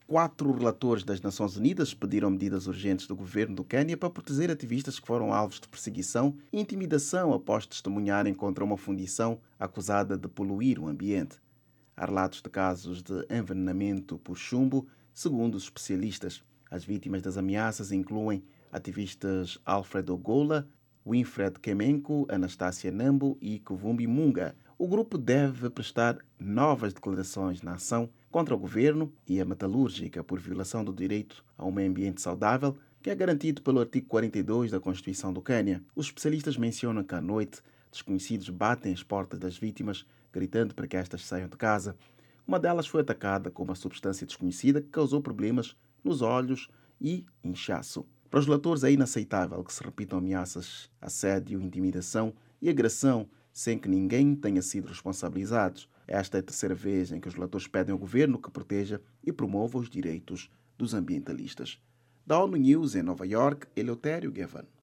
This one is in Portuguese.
4 relatores das Nações Unidas pediram medidas urgentes do governo do Quênia para proteger ativistas que foram alvos de perseguição e intimidação após testemunharem contra uma fundição acusada de poluir o ambiente. Há relatos de casos de envenenamento por chumbo, segundo os especialistas. As vítimas das ameaças incluem ativistas Alfred Ogola, Winfred Kemenko, Anastácia Nambo e Kuvumbi Munga. O grupo deve prestar novas declarações na ação contra o governo e a metalúrgica por violação do direito a um meio ambiente saudável, que é garantido pelo artigo 42 da Constituição do Quênia. Os especialistas mencionam que à noite desconhecidos batem as portas das vítimas, gritando para que estas saiam de casa. Uma delas foi atacada com uma substância desconhecida que causou problemas nos olhos e inchaço. Para os relatores é inaceitável que se repitam ameaças, assédio, intimidação e agressão sem que ninguém tenha sido responsabilizado. Esta é a terceira vez em que os relatores pedem ao governo que proteja e promova os direitos dos ambientalistas. Da ONU News em Nova York, Eleutério Gavan.